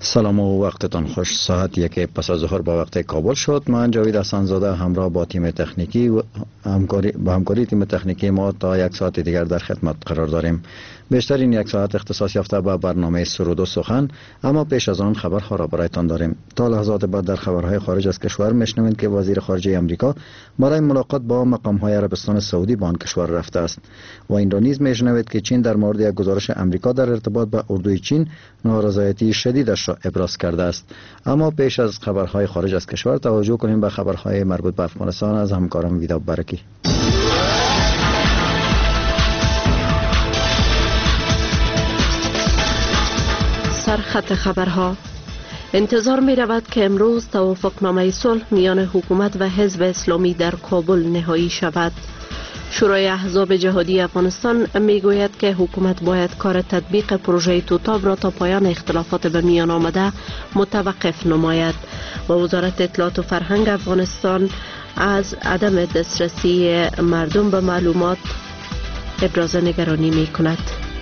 سلام و وقتتان خوش. ساعت 1 پس از ظهر با وقت کابل شد. من جاوید حسن‌زاده همراه با تیم تکنیکی و همکاری تیم تکنیکی ما تا یک ساعت دیگر در خدمت قرار داریم. بیشتر این یک ساعت اختصاص یافته به برنامه سرود و سخن، اما پیش از آن خبرها را برایتان داریم. تا لحظات بعد در خبرهای خارج از کشور میشنوید که وزیر خارجه امریکا برای ملاقات با مقام‌های عربستان سعودی به آن کشور رفته است و این را نیز میشنوید که چین در مورد یک گزارش امریکا در ارتباط با اردوی چین نارضایتی شدیدش را ابراز کرده است. اما پیش از خبرهای خارج از کشور توجه کنیم به خبرهای مربوط به افغانستان از همکارم ویدا برکی. سرخط خبرها. انتظار می رود که امروز توافقنامه صلح میان حکومت و حزب اسلامی در کابل نهایی شود. شورای احزاب جهادی افغانستان می گوید که حکومت باید کار تطبیق پروژه توتاب را تا پایان اختلافات به میان آمده متوقف نماید و وزارت اطلاعات و فرهنگ افغانستان از عدم دسترسی مردم به معلومات ابراز نگرانی می کند.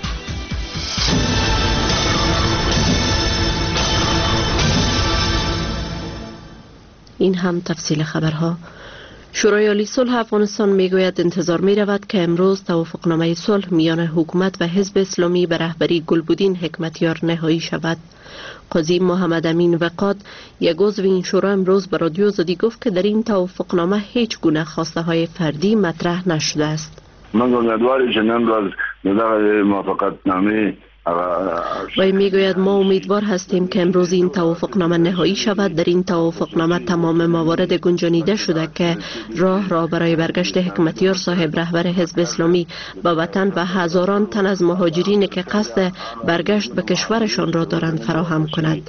این هم تفصیل خبرها. شورای عالی صلح افغانستان میگوید انتظار می رود که امروز توافقنامه صلح میان حکومت و حزب اسلامی به رهبری گلبودین حکمتیار نهایی شود. قاضی محمد امین وقاد، یک عضو این شورا، امروز به رادیو آزادی گفت که در این توافقنامه هیچ گونه خواسته های فردی مطرح نشده است. من امیدوارم که امروز در موافقتنامه وی میگوید ما امیدوار هستیم که امروز این توافقنامه نهایی شود. در این توافقنامه تمام موارد گنجانیده شده که راه را برای برگشت حکمتیار صاحب رهبر حزب اسلامی به وطن و هزاران تن از مهاجرین که قصد برگشت به کشورشان را دارند فراهم کند.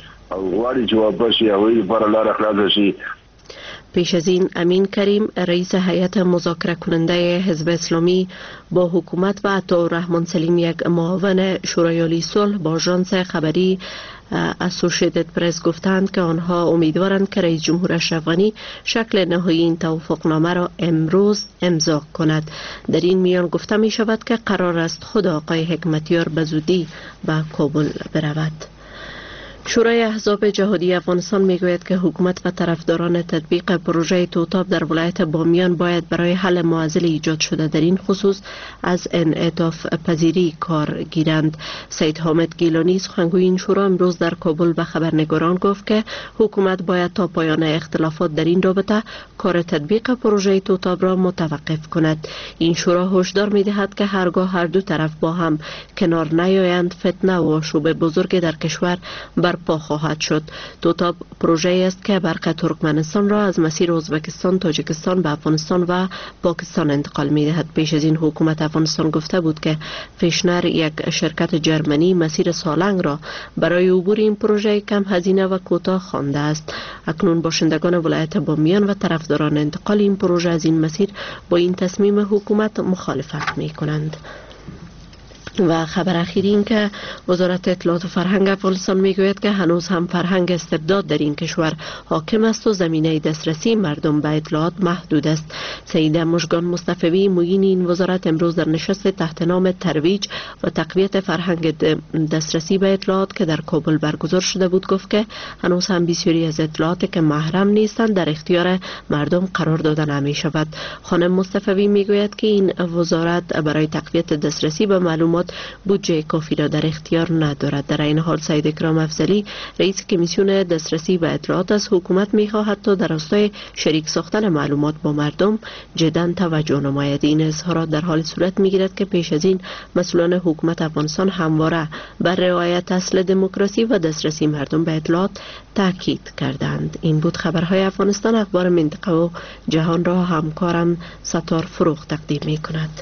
پیش از این امین کریم، رئیس هیئت مذاکره کننده حزب اسلامی با حکومت و عطاالرحمن سلیم، یک معاون شورای عالی صلح، با آژانس خبری اسوسییتد پرس گفتند که آنها امیدوارند که رئیس جمهور اشرف غنی شکل نهایی این توافقنامه را امروز امضا کند. در این میان گفته می شود که قرار است خود آقای حکمتیار به زودی به کابل برود. شورای احزاب جهادی افغانستان میگوید که حکومت و طرفداران تطبیق پروژه توتاب در ولایت بامیان باید برای حل معضل ایجاد شده در این خصوص از انعطاف پذیری کار گیرند. سید حامد گیلانی، سخنگوی این شورا، امروز در کابل به خبرنگاران گفت که حکومت باید تا پایان اختلافات در این رابطه کار تطبیق پروژه توتاب را متوقف کند. این شورا هشدار میدهد که هرگاه هر دو طرف با هم کنار نیایند، فتنه و آشوب بزرگ در کشور برپا خواهد شد. توتاب پروژه است که برق ترکمنستان را از مسیر ازبکستان، تاجیکستان به افغانستان و پاکستان انتقال می دهد. پیش از این حکومت افغانستان گفته بود که فیشنر، یک شرکت جرمنی، مسیر سالنگ را برای عبور این پروژه کم هزینه و کوتاه خوانده است. اکنون باشندگان ولایت بامیان و طرفداران انتقال این پروژه از این مسیر با این تصمیم حکومت مخالفت می کنند. و خبر اخیری این که وزارت اطلاعات و فرهنگ افغانستان میگوید که هنوز هم فرهنگ استبداد در این کشور حاکم است و زمینه دسترسی مردم به اطلاعات محدود است. سید مژگان مصطفی، معین این وزارت، امروز در نشست تحت نام ترویج و تقویت فرهنگ دسترسی به اطلاعات که در کابل برگزار شده بود گفت که هنوز هم بسیاری از اطلاعاتی که محرم نیستند در اختیار مردم قرار داده نمی شود. خانم مصطفی میگوید که این وزارت برای تقویت دسترسی به معلومات بودجه کافی را در اختیار ندارد. در این حال سید اکرام افضلی، رئیس کمیسیون دسترسی به اطلاعات، از حکومت می‌خواهد تا در راستای شریک ساختن معلومات با مردم جداً توجه نماید. این اظهارات در حال صورت می‌گیرد که پیش از این مسئولان حکومت افغانستان همواره بر رعایت اصل دموکراسی و دسترسی مردم به اطلاعات تاکید کردند. این بود خبرهای افغانستان. اخبار منطقه و جهان را همکارم ستار فروغ تقدیم می‌کند.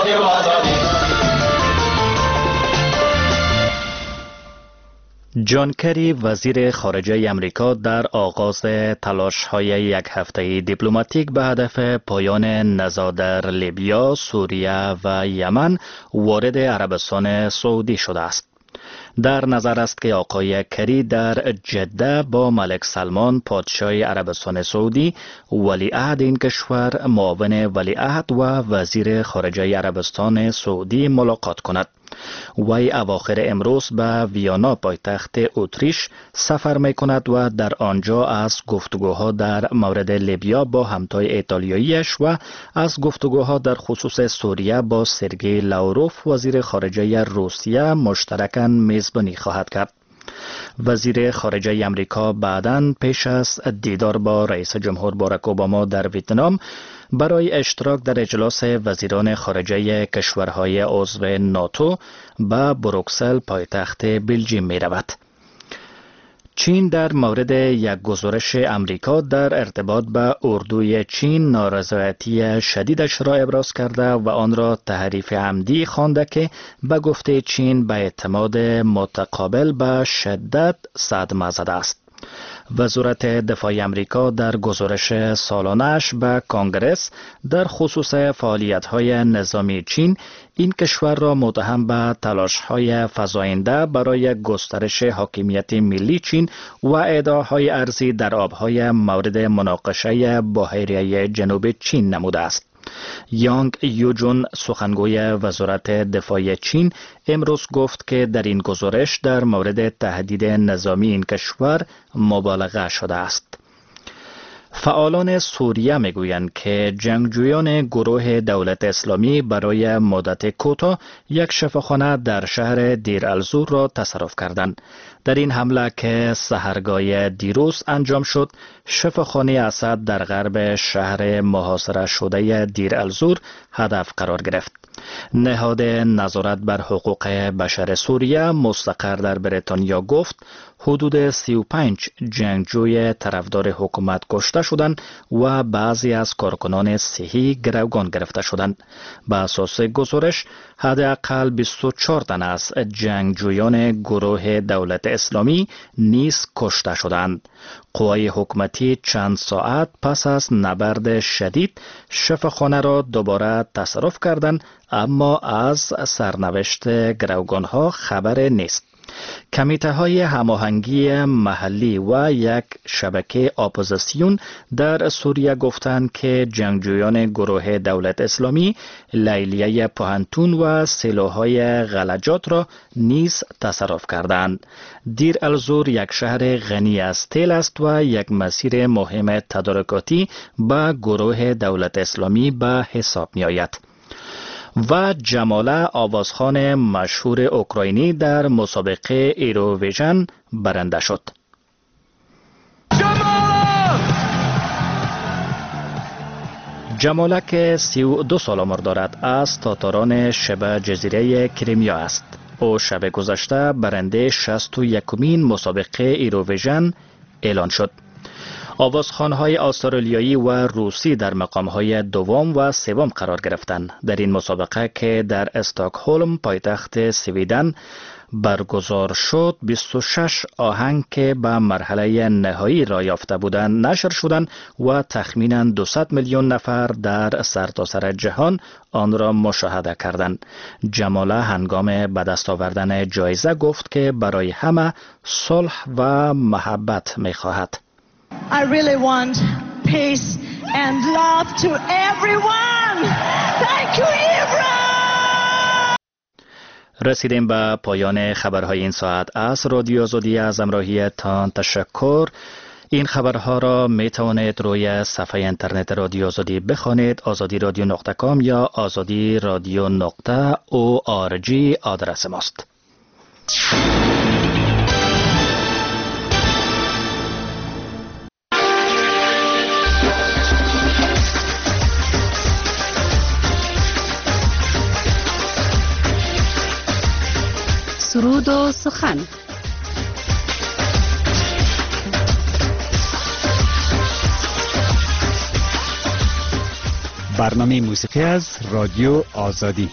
جان کری، وزیر خارجه امریکا، در آغاز تلاش‌های یک هفته دیپلماتیک به هدف پایان نزاع در لیبیا، سوریه و یمن وارد عربستان سعودی شده است. در نظر است که آقای کری در جده با ملک سلمان، پادشاه عربستان سعودی، ولیعهد این کشور، معاون ولیعهد و وزیر خارجه عربستان سعودی ملاقات کند. وی اواخر امروز به ویانا پایتخت اتریش سفر می کند و در آنجا از گفتگوها در مورد لیبیا با همتای ایتالیاییش و از گفتگوها در خصوص سوریه با سرگئی لاوروف وزیر خارجه روسیه مشترکاً میزبانی خواهد کرد. وزیر خارجه امریکا بعداً پیش از دیدار با رئیس جمهور باراک اوباما در ویتنام برای اشتراک در اجلاس وزیران خارجه کشورهای عضو ناتو به بروکسل پایتخت بلژیم می رود. چین در مورد یک گزارش امریکا در ارتباط به اردوی چین نارضایتی شدیدش را ابراز کرده و آن را تحریف عمدی خوانده که به گفته چین به اعتماد متقابل به شدت صدمه زده است. وزارت دفاع امریکا در گزارش سالانه‌اش به کانگرس در خصوص فعالیت‌های نظامی چین این کشور را متهم به تلاش‌های فزاینده برای گسترش حاکمیت ملی چین و ادعاهای ارضی در آب‌های مورد مناقشه بحیره جنوب چین نموده است. یانگ یوجون سخنگوی وزارت دفاع چین امروز گفت که در این گزارش در مورد تهدید نظامی این کشور مبالغه شده است. فعالان سوریه میگویند که جنگجویان گروه دولت اسلامی برای مدت کوتاه یک شفاخانه در شهر دیر الزور را تصرف کردند. در این حمله که سحرگاه دیروز انجام شد، شفاخانه اسد در غرب شهر محاصره شده دیر الزور هدف قرار گرفت. نهاد نظارت بر حقوق بشر سوریه مستقر در بریتانیا گفت حدود 35 جنگجوی طرفدار حکومت کشته شدند و بعضی از کارکنان صحی گروگان گرفته شدند. به اساس گزارش حداقل 24 تن از جنگجویان گروه دولت اسلامی نیز کشته شدند. قوای حکومتی چند ساعت پس از نبرد شدید شفاخانه را دوباره تصرف کردند، اما از سرنوشت گروگانها خبر نیست. کمیته های هماهنگی محلی و یک شبکه اپوزیسیون در سوریه گفتند که جنگجویان گروه دولت اسلامی لیلیه پوهنتون و سیلوهای غلجات را نیز تصرف کردند. دیر الزور یک شهر غنی از تیل است و یک مسیر مهم تدارکاتی به گروه دولت اسلامی به حساب می آید. و جماله آوازخوان مشهور اوکراینی در مسابقه ایروویژن برنده شد. جماله که 32 سال عمر دارد از تاتاران شبه جزیره کریمیا است. او شب گذشته برنده 61مین مسابقه ایروویژن اعلان شد. آوازخوان‌های استرالیایی و روسی در مقام‌های دوم و سوم قرار گرفتند. در این مسابقه که در استکهلم پایتخت سویدن برگزار شد، 26 آهنگ که به مرحله نهایی را یافته بودند نشر شدند و تخمیناً 200 میلیون نفر در سرتاسر جهان آن را مشاهده کردند. جماله هنگام به دست آوردن جایزه گفت که برای همه صلح و محبت می‌خواهد. I really want peace and love to everyone. Thank you, Ibra! رسیدیم به پایان خبرهای این ساعت از رادیو آزادی. از همراهیتان تشکر. این خبرها را می توانید روی صفحه اینترنت رادیو آزادی بخوانید. azadi-radio.com یا azadi-radio.org آدرس ماست. سرود و سخن. برنامه موسیقی از رادیو آزادی.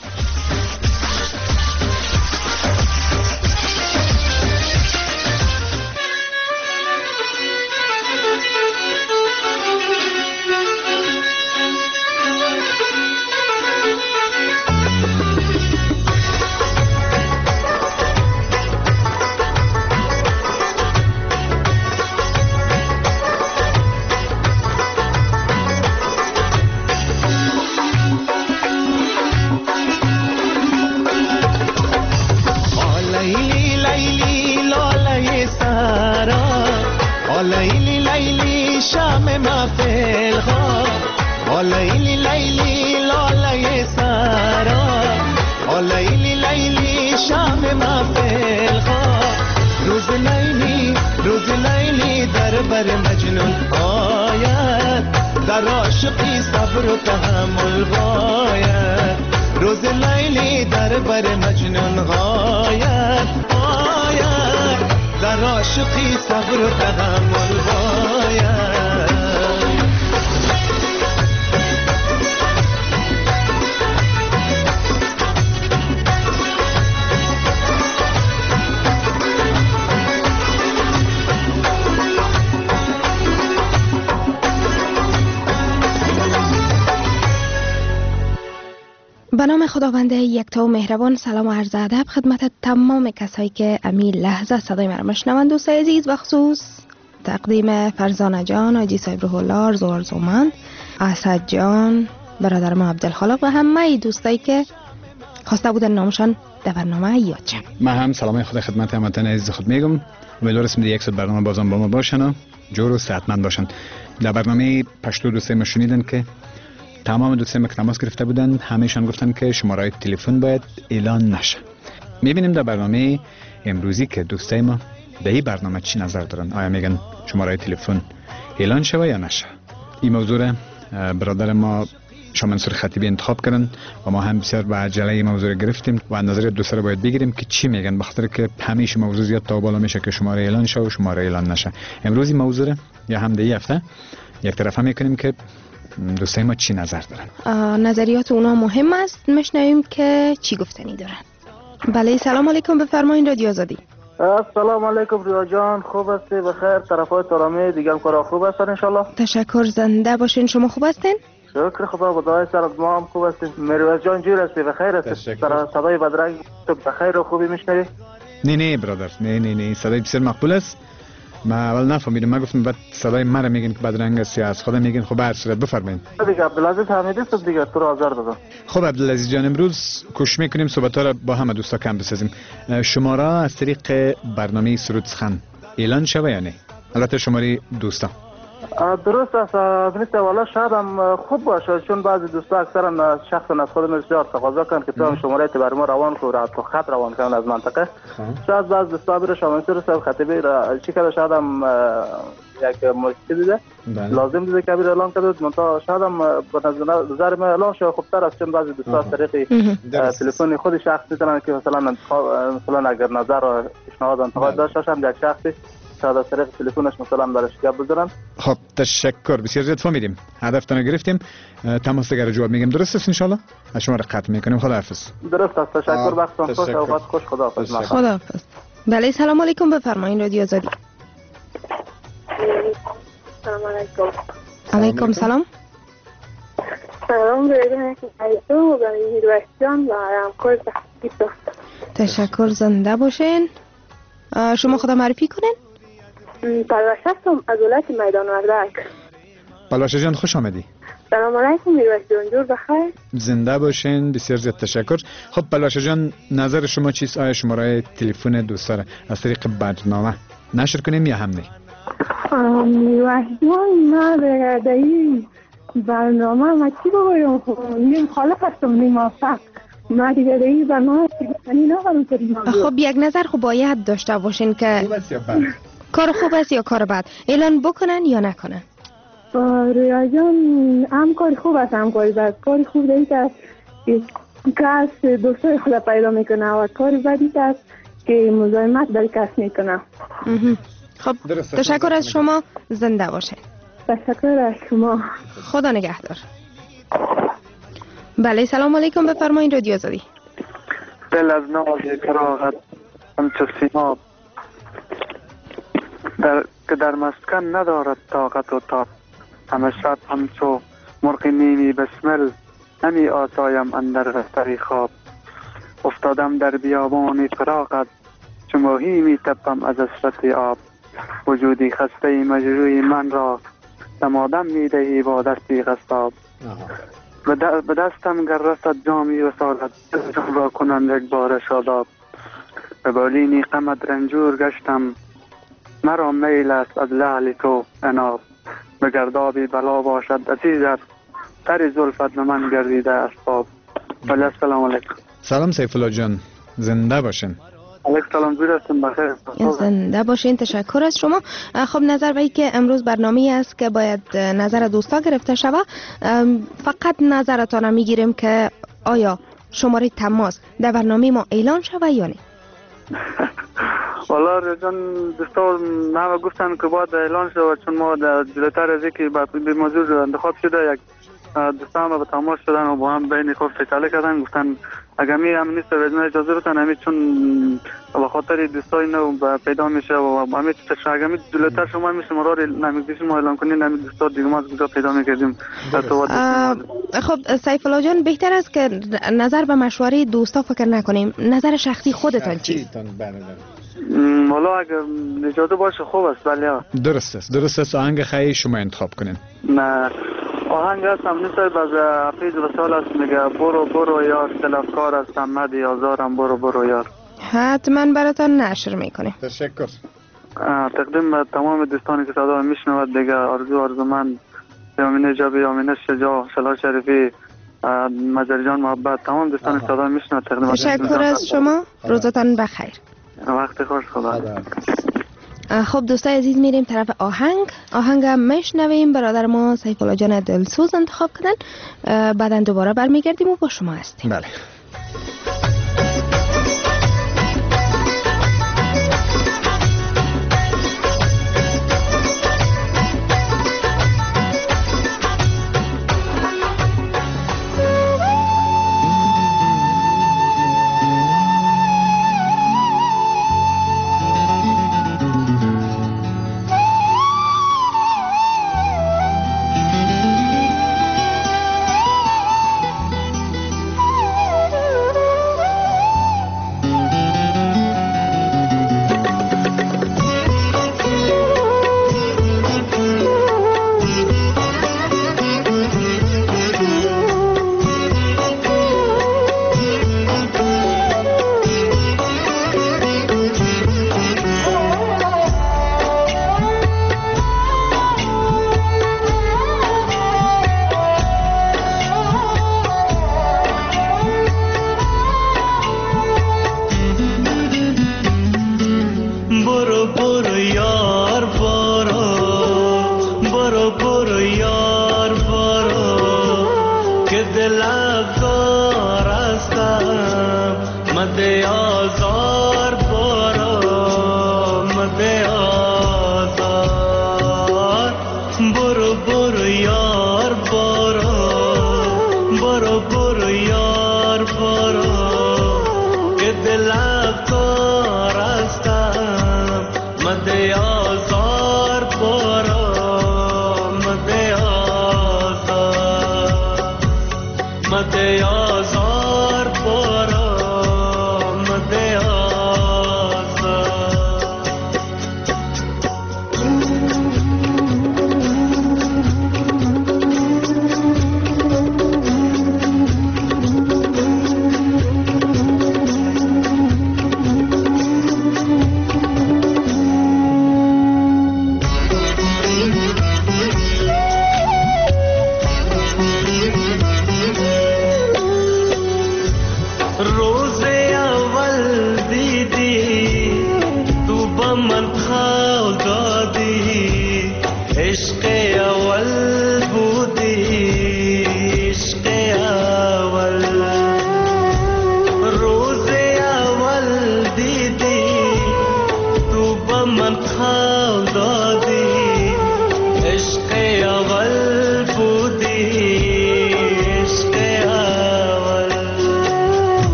لیلی لیلی شام محفل ها، لیلی لیلی لاله سرا، لیلی لیلی شام محفل ها. روز لیلی در بر مجنون آید، در عاشقی صبر و تحمل باید. روز لیلی در بر مجنون آید، در عاشقی صبر و تحمل باید. به نام خداوند یکتا و مهربان. سلام و عرض ادب خدمت تمام کسایی که امی لحظه صدای مرا میشنوند. دوستای عزیز، و خصوص تقدیم فرزانه جان، آجی صاحب روح الله، آرزومند، اسد جان، برادر ما عبدالخالق و همه دوستایی که خواسته بودن نامشان در برنامه یاد شه. من هم سلام خدا خدمت هموطنان عزیز خود میگم. امیدوارم که یک ساعت برنامه بازم با ما باشن و جور و صحتمند باشن. در برنامه پشتو دوستای ما شنیدن که تمام دوستای ما که تماس گرفته بودن همه‌شان گفتن که شماره تلفن باید اعلان نشه. می‌بینیم در برنامه امروزی که دوستای ما در این برنامه چی نظر دارن. آیا میگن شماره تلفن اعلان شوه یا نشه؟ این موضوع برادر ما شاه منصور خطیبی انتخاب کردن و ما هم بسیار به عجله این موضوع گرفتیم و نظر دوستا رو باید بگیریم که چی میگن، بخاطر که همیشه موضوع زیاد تا بالا میشه که شماره اعلان شه و شماره اعلان نشه. امروز این موضوع یا هم در هفته یک طرفه میکنیم که دوستای ما چی نظر دارن. نظریات اونا مهم است. میشنویم که چی گفتنی دارن. بله، سلام علیکم، بفرمایید رادیو آزادی. السلام علیکم ریا جان، خوب هستی؟ بخیر؟ طرفای ترامی دیگه کارا خوب هستن ان شاء الله؟ تشکر، زنده باشین. شما خوب هستین؟ شکر خدا، خدای سر ما هم خوب هستیم. مروز جان جور هستی؟ بخیر هستی؟ در صدای بدرنگ تو بخیر و خوبی میشنوی؟ نه برادر، نه صدای بسیار مقبول است. ما اول نفهمیدم، ما گفتم بعد صدای مرا میگن که بدرنگ است یا از خودم میگن. خب هر صورت بفرمایید. دیگه عبدالعزیز حمیدی است دیگه، تو رو آزار دادم. خب عبدالعزیز جان، امروز کوشش میکنیم صحبت‌ها را با همه دوستا کم بسازیم. شماره از طریق برنامه سرود سخن اعلان شوه یا نه؟ البته شماره دوستا درست است. مثل والا شاید هم خوب باشه، چون بعضی دوستا اکثرا شخصا از خودم بسیار تقاضا کردن که تو هم شماره بر ما روان کو را تو خط روان کنن از منطقه. شاید بعضی دوستا بر شاه منصور صاحب خطیبی را چی کرده، شاید هم یک مشکلی دیده لازم دیده که بر اعلان کرده، منتها شاید هم به نظر من اعلان شو خوبتر است، چون بعضی دوستا از طریق تلفن خود شخص میتونن که مثلا اگر نظر و پیشنهاد انتقاد داشته باشن یک شخصی شاید از طریق تلفنش مثلا برش گپ بزنن. خب تشکر، بسیار زیاد فهمیدیم، هدفتون رو گرفتیم. تماس دیگر جواب میگیم. درست است ان شاء الله؟ از شما را قطع میکنیم. خداحافظ. درست است، تشکر، وقتتون خوش، اوقات خوش، خداحافظ. خداحافظ. بله، سلام علیکم، بفرمایید رادیو آزادی. سلام علیکم. علیکم سلام. سلام برای ایتو و میروشیان و همکار تحقیق. تشکر، زنده باشین. شما خدا معرفی کنین؟ پلوشه هستم از ولایت میدان وردک. پلوشه جان خوش آمدی. سلام علیکم میروشیان، جور بخیر؟ زنده باشین، بسیار زیاد تشکر. خب پلوشه جان، نظر شما چیست؟ آیا شماره تلفن دوستا را از طریق برنامه نشر کنیم یا هم نه؟ میروشیان، من در این برنامه ما چی بگویم؟ نیم خالق هستم، نیم موافق. ما دیگه در این برنامه چیزی نگارم. خب یک نظر خب باید داشته باشین که کار خوب است یا کار بد، اعلان بکنن یا نکنن. ریا جان، هم کار خوب است هم کار بد. کار خوب دیگه است که کس دوستای خود پیدا میکنه و کار بدی است که مزاحمت در کس میکنه. خب تشکر از شما، زنده باشین. تشکر از شما، خدا نگهدار. بله، سلام علیکم، بفرمایید رادیو آزادی. دل از ناز کراغت همچو سیماب که در مسکن ندارد طاقت و تاب، همه شب همچو مرغ نیمی بسمل نمی آسایم اندر رفتری خواب. افتادم در بیابان فراقت چو ماهی می تپم از حسرت آب. وجودی خسته مجروی من را دمادم می دهی با دستی غصاب. به دستم گر رسد جامی و سالت جان را کنند یک بار شاداب. به بالینی غمت رنجور گشتم مرا میل است از لعل تو عناب، به گردابی بلا باشد عزیزت، تر زلفت به من گردیده اسباب. ولی السلام علیکم. سلام سیف الله جان، زنده باشین. علیکم سلام، زود هستم، بخیر. زنده باشین، تشکر از شما. خب نظر به که امروز برنامه است که باید نظر دوستا گرفته شود، فقط نظرتان میگیریم که آیا شماره تماس در برنامه ما اعلان شود یا نه؟ والا جان دوستا همه گفتن که باید اعلان شود، چون ما جلوتر از اینکه به موضوع انتخاب شده یک دوستا هم به تماس شدن و با هم بین خود فیصله کردن، گفتن اگر می هم نیست بدون اجازه بتن همین، چون به خاطر دوستای نو پیدا میشه و همین اگر می جلوتر شما میشه ما را نمیگیش ما اعلان کنین، همین دوستا دیگه ما از کجا پیدا میکردیم. خب سیف الله جان، بهتر است که نظر به مشوره دوستا فکر نکنیم، نظر شخصی خودتان چی؟ والا اگر اجازه باشه خوب است. بله درست است. آهنگ خیلی شما انتخاب کنین. نه آهنگ هستم نیست باز حفیظ رسال است، میگه برو یار طلبکار هستم مدی آزارم برو یار. حتما براتان نشر میکنیم. تشکر. تقدیم به تمام دوستانی که صدا میشنود دیگه، آرزو من یامینه جابی، یامینه شجاع، شلا شریفی، مجری جان محبت، تمام دوستانی که صدا میشنود تقدیم. تشکر از شما، روزتان بخیر. وقت خوش، خدا. خب دوستای عزیز، میریم طرف آهنگ میشنویم. برادر ما سیف الله جان دلسوز انتخاب کردن، بعدا دوباره برمیگردیم و با شما هستیم. بله.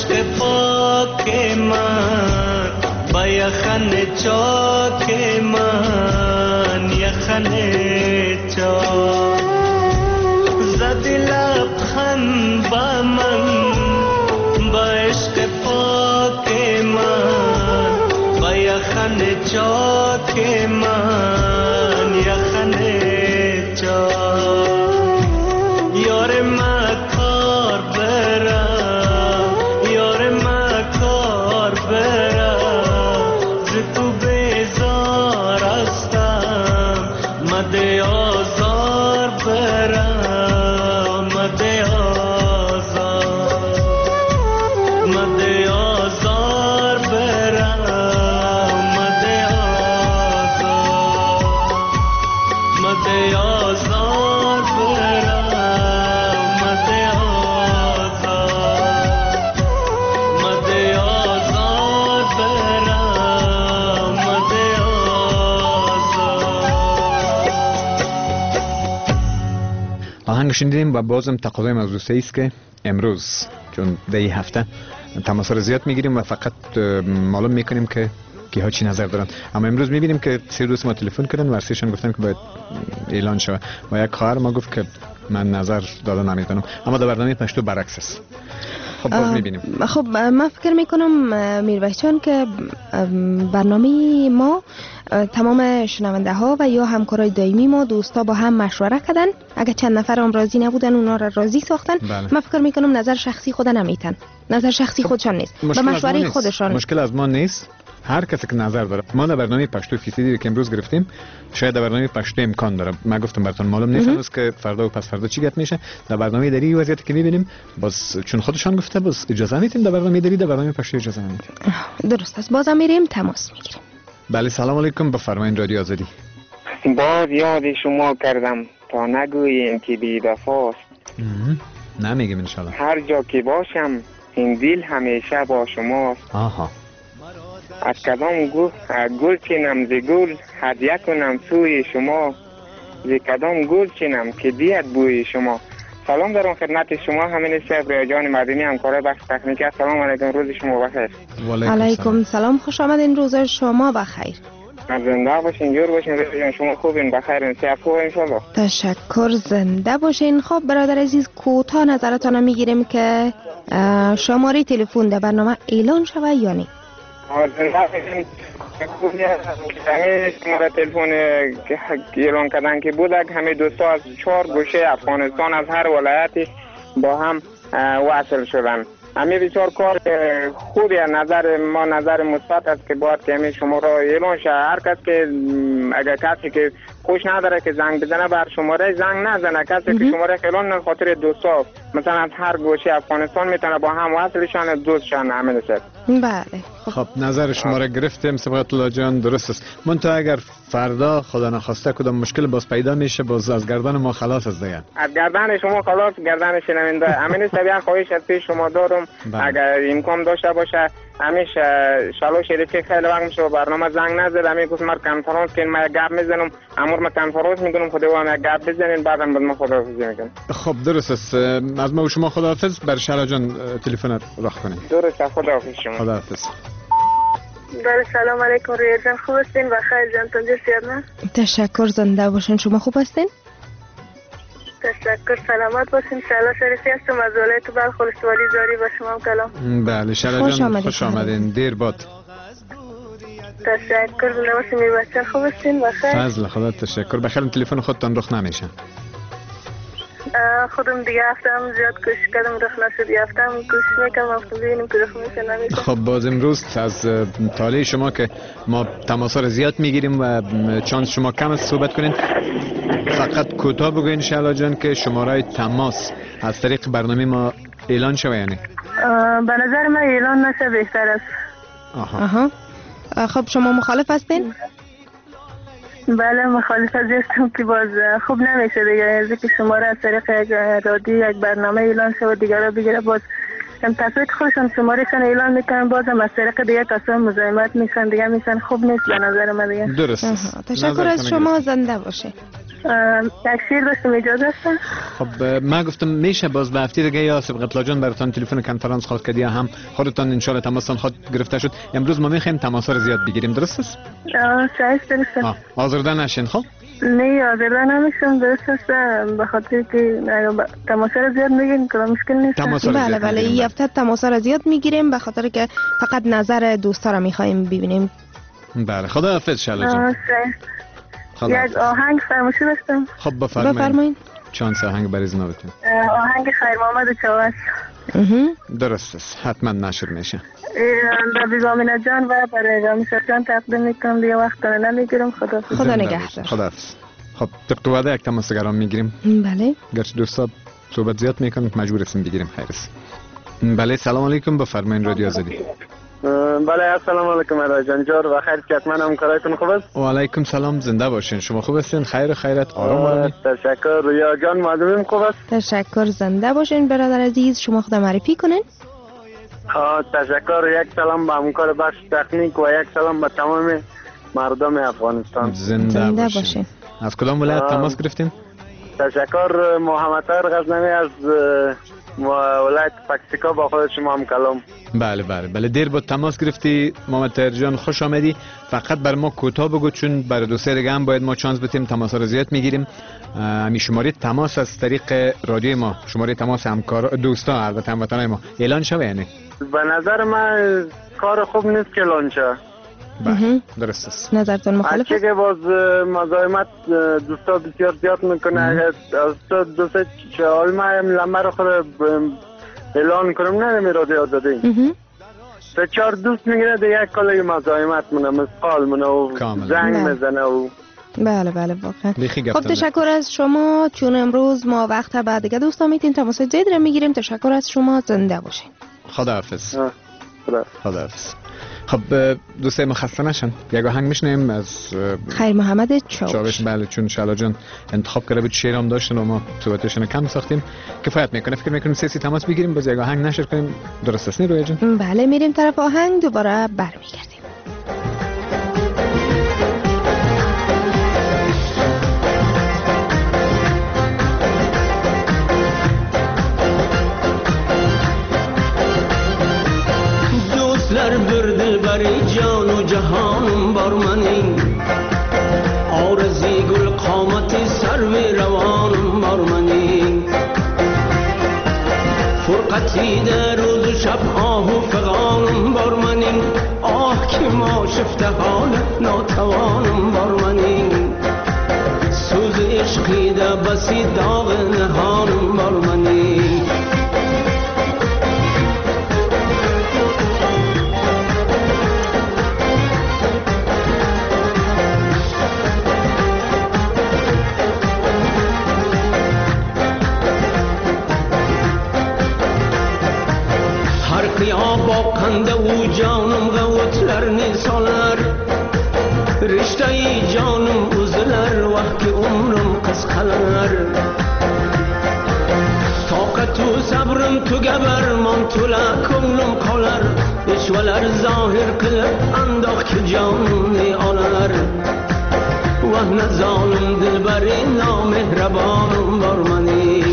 عشق پاک من با یخن چاک من یخن چاک زدی لبخند با من با عشق پاک من با یخن چاک من یخن چاک یار ما کار برم یار ما کار برم ز تو بیزار هستم مده آزار برم مده آزار مده آزار برم مده آزار مده آزار برم مده آزار مده آزار برم مده آزار. آهنگ شنیدیم و بازم تقاضای موضوع است که امروز چون در این هفته تماس را زیاد میگیریم و فقط معلوم میکنیم که کیها چی نظر دارن، اما امروز میبینیم که 3 دوست ما تلفن کردن و سهشون گفتن که باید اعلان شود و یک خواهر ما گفت که من نظر دادن نمیتونم، اما در برنامه پشتو برعکس است. خب باز میبینیم. خب من فکر میکنم میرویس جان که برنامه ما تمام شنونده ها و یا همکارای دائمی ما دوستا با هم مشوره کردن، اگه چند نفر هم راضی نبودن اونا را راضی ساختن. من فکر میکنم نظر شخصی خود نمیتن، نظر شخصی خودشان نیست، به مشوره خودشان. مشکل از ما نیست، هر کسی که نظر داره. ما در برنامه پشتو فیصدی که امروز گرفتیم شاید در برنامه پشتو امکان داره، من گفتم براتون معلوم نیست هنوز که فردا و پس فردا چی گپ میشه. در برنامه دری وضعیتی که میبینیم باز چون خودشان گفته باز اجازه میدیم در برنامه دری، در برنامه پشتو اجازه نمیدیم. درست است، بازم میریم تماس میگیریم. بله سلام علیکم، بفرمایید رادیو آزادی. باز یاد شما کردم تا نگوییم که بی وفاست. نمیگیم ان شاء الله. هر جا که باشم این دل همیشه با شماست. آها. از کدام گل چینم ز گل هدیه کنم سوی شما، ز کدام گل چینم که بیاد بوی شما. سلام دارم خدمت شما همین صاحب جان مدنی همکار بخش تکنیکی. سلام علیکم، روز شما بخیر. علیکم سلام، خوش آمدین، روز شما بخیر. زنده باشین، جور باشین، روز شما خوبین، بخیر، صحت خوب ان شاء الله. تشکر، زنده باشین. خب برادر عزیز کوتاه نظرتان میگیریم که شماره تلفن در برنامه اعلان شود یا نه؟ شماره تلفن که اعلان کردن که بود همه دوستا از 4 گوشه افغانستان از هر ولایتی با هم وصل شدن. همه بسیار کار خوبی، نظر ما نظر مثبت است که باید که همه شماره اعلان شه. هر کس که اگر کسی که خوش نداره که زنگ بزنه بر شماره زنگ نزنه، کسی که شماره اعلان خاطر دوستا مثلا از هر گوشه افغانستان میتونه با هم وصلشن، دوستشن همه نشه. بله خب نظر شما را گرفتیم صبغت الله جان، درست است. منتها اگر فردا خدا نخواسته کدام مشکل باز پیدا میشه باز از گردن ما خلاص است دیگه. از گردن شما خلاص، گردن شنونده. همین سبیان خواهش از پیش شما دارم اگر امکان داشته باشه همیشه شالو شریفی خیلی وقت میشه برنامه زنگ نزد، همین گفت من کنفرانس که من گپ میزنم، امور من کنفرانس میکنم، خدا و من گپ بزنین بعدم بعد ما خداحافظی میکنم. خب درست است، از ما و شما خداحافظ. بر شالا جان تلفن راه کنین. درست، خداحافظ شما. خداحافظ. بله سلام علیکم رویا جان، خوب هستین؟ بخیر جان، تنجور سیاد نه؟ تشکر، زنده باشین. شما خوب هستین؟ تشکر، سلامت باشین. شالا شریفی هستم از ولایت بلخ ولسوالی زاری، با شما کلام. بله شالا جان خوش آمدین، دیر باد. تشکر، زنده باشین. میرویس جان خوب هستین؟ بخیر. فضل خدا تشکر. بخیر تلفن خودتان رخ نمیشه. خودم دیگه هفتم زیاد کوشش کردم رخ نشد، هفتم کوشش میکنم هفتم ببینیم که رخ میشه نمیشه. خب باز امروز از طالع شما که ما تماس را زیاد میگیریم و چانس شما کم است صحبت کنین، فقط کوتاه بگوین شالا جان که شماره تماس از طریق برنامه ما اعلان شوه یعنی؟ به نظر من اعلان نشه بهتر است. آها. خب شما مخالف هستین؟ بله مخالف هستم که باز خوب نمیشه دیگه، از که شماره از طریق یک رادیو یک برنامه اعلان شود دیگه را بگیره، باز تصویت خودشان شمارهشان اعلان میکنن، بازم از طریق دیگه کسان مزاحمت میشن دیگه، میشن خوب نیست به نظر من دیگه. درست است. تشکر از شما، زنده باشه. یک شیر داشتم، اجازه است؟ خب ما گفتم میشه باز به هفته دیگه یا سبقت جان براتون تلفن کنفرانس خواست کردی هم خودتان ان شاء الله تماستان خود گرفته شد. امروز ما میخوایم تماسا رو زیاد بگیریم، درست است؟ شایست درست. آزرده نشین. خب نه آزرده نمیشم، درست است، به خاطر که تماسا رو زیاد میگیریم که مشکل نیست. بله بله این هفته تماسا رو زیاد میگیریم به خاطر که فقط نظر دوستا رو میخوایم ببینیم. بله خدا حافظ شاله جان. یک آهنگ فرمایشی داشتم. خب بفرمایید. چند آهنگ برای ما بتون؟ آهنگ خیر محمد چاوش. درست است، حتما نشر میشه. در بیگامینه جان و برای رامیسر جان تقدیم میکنم، دیگه وقت نمیگیرم. خدا نگهدار. خدا حافظ. خب طبق وعده یک تماس گرام میگیریم. بله. گرچه دوستا صحبت زیاد میکنن که مجبور هستیم بگیریم. خیر است. بله سلام علیکم، بفرمایید رادیو آزادی. بله السلام علیکم رای جان جور و خیر که من همکارایتون خوب است. و علیکم سلام، زنده باشین. شما خوب هستین؟ خیر خیرت آرام آرامی. تشکر. رویا جان معلومیم خوب است. تشکر، زنده باشین برادر عزیز. شما خود معرفی کنین. تشکر. یک سلام به همکار بخش تکنیک و یک سلام به تمام مردم افغانستان. زنده باشین. از کدام ولایت تماس گرفتین؟ تشکر. محمد طاهر غزنوی از ولایت پکتیکا با خود شما هم کلام. بله دیر با تماس گرفتی محمد طاهر جان، خوش آمدی. فقط بر ما کوتاه بگو چون برای دوسته دیگه هم باید ما چانس بدیم، تماس رو زیاد میگیریم. همین شماره تماس از طریق رادیو ما، شماره تماس همکار دوستا البته هموطنای ما اعلان شوه. یعنی به نظر من کار خوب نیست که اعلان شه. درست است. نظرتون مخالف است؟ که باز مزاحمت دوستا بسیار زیاد میکنه. اگر از دوست چهال ماه لمه رو خود اعلان کنم نه رادیو آزادی سه چهار دوست میگیره دیگه یک کالای مزاحمت منه، مسقال منه و زنگ میزنه و بله واقعا. خب تشکر از شما، چون امروز ما وقت بعد دیگه دوستا میتین تماس زید رو میگیریم. تشکر از شما، زنده باشین. خداحافظ. خداحافظ. خب دوستای ما خسته نشن، یک آهنگ میشنیم از خیر محمد چاوش. بله چون شالا جان انتخاب کرده بود شعر هم داشتن و ما صحبتشون کم ساختیم، کفایت میکنه. فکر میکنیم سیسی تماس بگیریم باز یک آهنگ نشر کنیم. درست است رویا جان؟ بله میریم طرف آهنگ، دوباره برمیگردیم. برای جان و جهانم بر منی، آرزی گل قامت سرو روانم بر منی، فرقتی در روز و شب آه و فغانم بر منی، آه که ما شفته حال ناتوانم بر منی، سوز عشقی ده بسی داغ نهانم بر منی. با کنده و جانم غوتلر نیسالر، رشته ای جانم ازلر وقت عمرم قسقلر، طاقت و صبرم تو گبر من تو لکنم قلر، اشولر ظاهر قلب انداخ که جانم نیالر، وحن ظالم دل بری نامهربانم بر منی.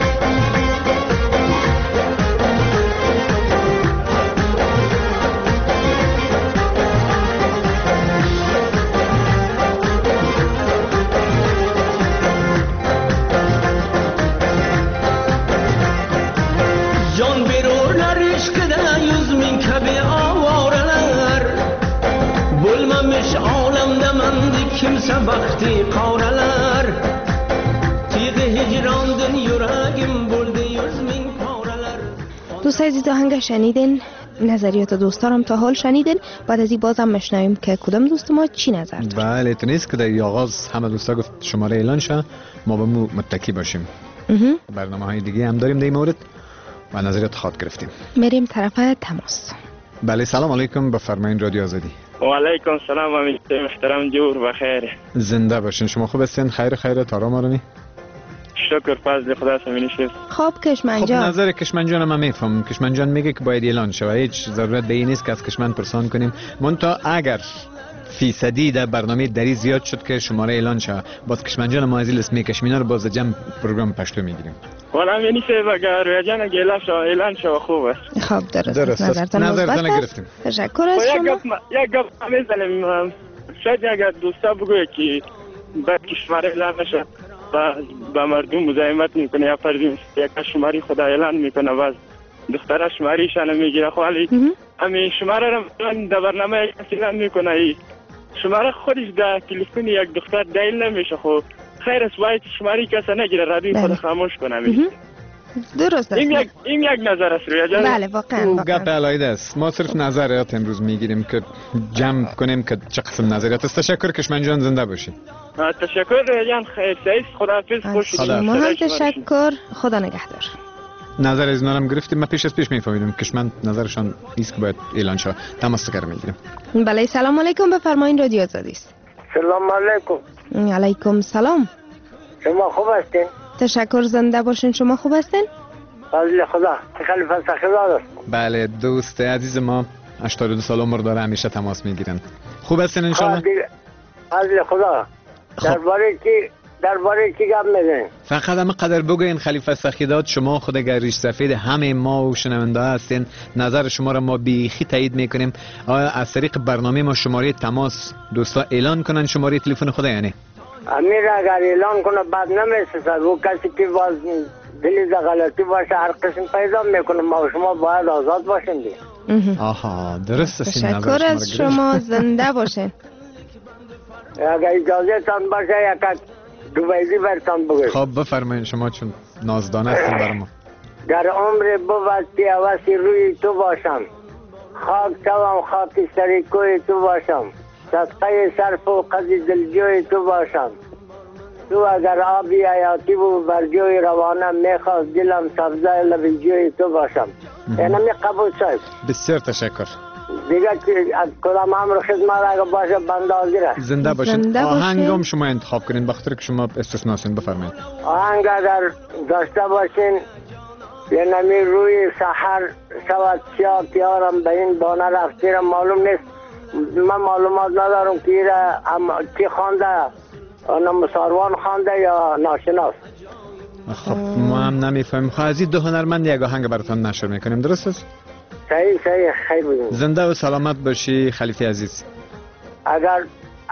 kimse vakti qavralar tiyq hijrandın yuragim buldi 100,000 pavralar. دوست عزیز آهنگ شنیدین، نظریات دوستانم تا حال شنیدین. بعد از این بازم مشنویم که کدام دوست ما چی نظر داشت. بله تو نیست که در آغاز همه دوستا گفت شماره اعلان شه ما به مو متکی باشیم. برنامه‌های دیگه هم داریم در این مورد و نظریات خاط گرفتیم. میریم طرف تماس. بله سلام علیکم، بفرمایید رادیو آزادی. و علیکم سلام امید محترم، جور بخیر. زنده باشین. شما خوب هستین؟ خیرت آرام آرامی؟ شکر فضل خدا سمینیشید. خب کشمن جان، خب نظر کشمن جان ما میفهم. کشمن جان میگه که باید اعلان شه و هیچ ضرورت به این نیست که از کشمن پرسان کنیم. منتها اگر فیصدی در برنامه دری زیاد شد که شماره اعلان شد. باز کشمنجان ما از اسمی کشمینا رو باز جمع پروگرام پشتو میگیریم. والا یعنی که اگر روی جان گله شو اعلان شو خوبه. خب درست نظرتان گرفتیم. تشکر از شما. یک گپ میزنم، شاید اگر دوستا بگویه که بعد شماره اعلان نشه با مردم مزاحمت میکنه یا فرضی یک شماره خدا اعلان میکنه باز دخترش شمارهشان میگیره، خب ولی همین شماره رو در برنامه اعلان میکنه، شماره خودش در تلفن یک دختر دایل نمیشه. خب خیر است باید شماره کسی نگیره، رادیو خود خاموش کنه. درست است. این یک نظر است رویا جان. بله واقعا گپ علایده است. ما صرف نظریات امروز میگیریم که جمع کنیم که چه قسم نظریات است. تشکر کشمن جان، زنده باشید. تشکر رویا جان، خیر سعید، خداحافظ، خوش شما هم تشکر، خدا نگهدار. نظر از نارم گرفتیم. ما پیش میفهمیدم کشمن نظرشان ایست که باید اعلان شود. تماس کردم میگیریم. بله سلام علیکم، بفرمایید رادیو آزادی است. سلام علیکم. علیکم سلام. شما خوب هستین؟ تشکر، زنده باشین. شما خوب هستین؟ فضل خدا. خلیفه سخیزاد است. بله دوست عزیز ما 82 سال عمر داره، همیشه تماس میگیرن. خوب هستین ان شاء الله؟ فضل خدا. درباره کی گپ میزنین؟ فقط هم قدر بگوین خلیفه سخیداد، شما خود اگر ریش سفید همه ما و شنونده هستین، نظر شما را ما بیخی تایید میکنیم. آیا از طریق برنامه ما شماره تماس دوستا اعلان کنن شماره تلفن خود؟ یعنی امیر اگر اعلان کنه بعد نمیشه، و کسی که باز دلیل غلطی باشه هر قسم پیدا میکنه، ما و شما باید آزاد باشیم دیگه. آها درست است. تشکر از شما، زنده باشین. اگر اجازه تان باشه یک دوبیزی برتان بگویم. خب بفرمایید شما چون نازدانه هستین برای ما. در عمر بود پیوستی روی تو باشم، خاک توام خاک سری کوی تو باشم، صدقه صرف و قضی دلجوی تو باشم. تو اگر آبی حیاتی و برجوی روانم میخواست دلم سبزه لبجوی تو باشم. اینمی قبول شد. بسیار تشکر. دیگه از کدام امر خدمت اگه باشه بنده حاضره. زنده باشین. آهنگ هم شما انتخاب کنین بخاطر که شما استثناسین. بفرمایید. آهنگ اگر داشته باشین اینمی روی سحر شود سیاه پیارم به این بانه رفتیرم معلوم نیست، من معلومات ندارم که کی خوانده، مساروان خوانده یا ناشناس. خب ما هم نمیفهمیم. خب از این دو هنرمند یک آهنگ براتون نشر میکنیم. درست است؟ صحیح خیر بودیم. زنده و سلامت باشی خلیفه عزیز. اگر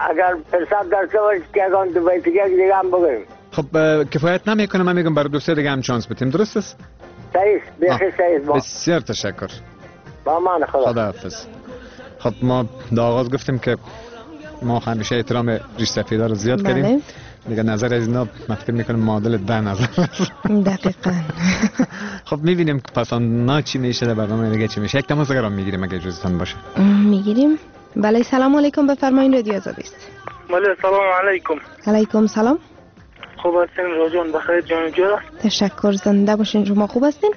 فرصت داشته باشید که اگان دو بیت دیگه هم بگویم. خب کفایت نمیکنه، من میگم برای دوسته دیگه هم چانس بدیم. درست است؟ صحیح بخیر صحیح. بسیار تشکر. با امان خدا. خداحافظ. خب ما در آغاز گفتیم که ما همیشه احترام ریش سفیدا رو زیاد کردیم. دیگه نظر از اینا مفکر میکنم معادل 10 نظر. دقیقاً. خب میبینیم که پس آن چی میشه در برنامه دیگه چی میشه. یک تماس دیگه میگیریم اگه اجازهتون باشه. میگیریم. بله سلام علیکم، بفرمایید رادیو آزادی است. بله سلام علیکم. علیکم سلام. خوب هستین راجان؟ بخیر جان جا. تشکر، زنده باشین. شما خوب هستین؟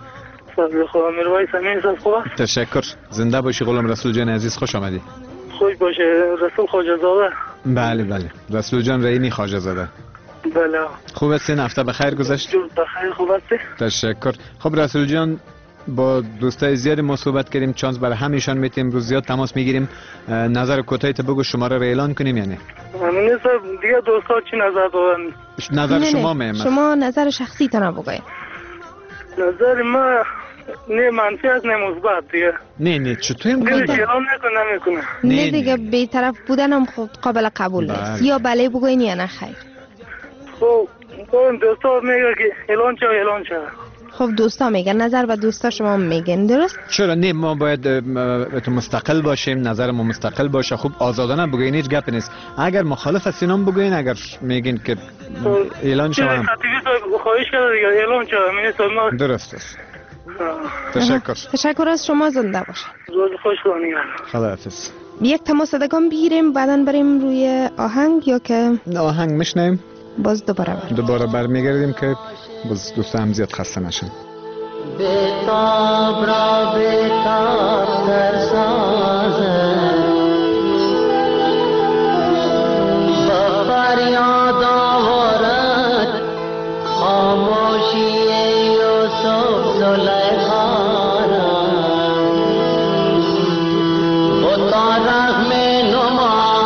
فضل خدا. میرویس امین صاحب خوب است؟ تشکر، زنده باشی. غلام رسول جان عزیز خوش آمدی. خوش باشه. رسول خواجه زاده. بله رسول جان رحیمی خواجه زاده. بله. خوب هستین؟ هفته بخیر گذشت؟ بخیر. خوب هستی؟ تشکر. خب رسول جان با دوستای زیاد ما صحبت کردیم، چانس برای همیشان میتیم روز زیاد تماس میگیریم. نظر کوتاهی تو بگو شماره رو اعلان کنیم. یعنی امین صاحب دیگه دوستا چی نظر دارن؟ نظر شما میگم. شما نظر شخصی تون بگوین. نظر ما نه منفی است نه مثبت دیگه. نه چطور اعلان نمیکنه. نه دیگه بی‌طرف بودن هم خود قابل قبول نیست. یا بله بگوین یا نه خیر. خب دوستا میگه که اعلان چه. خب دوستا میگن، نظر و دوستا شما میگن. درست؟ چرا نه، ما باید مستقل باشیم، نظر ما مستقل باشه. خوب آزادانه بگوین، هیچ گپ نیست. اگر مخالف هستین بگوین، اگر میگین که اعلان شوم. خواهش کرده دیگه اعلان شوم. درست است. تشکر از شما، زنده باشه. روز خوش کنید. خداحافظ. یک تماس دیگه بگیریم بعدن بریم روی آهنگ یا که آهنگ میشنیم باز دوباره برمیگردیم که باز دوستا هم زیاد خسته نشن. بتاب را بتاب در سازه با فریاد آورد خاموشی یوسف زلیخا را بتا رغم نما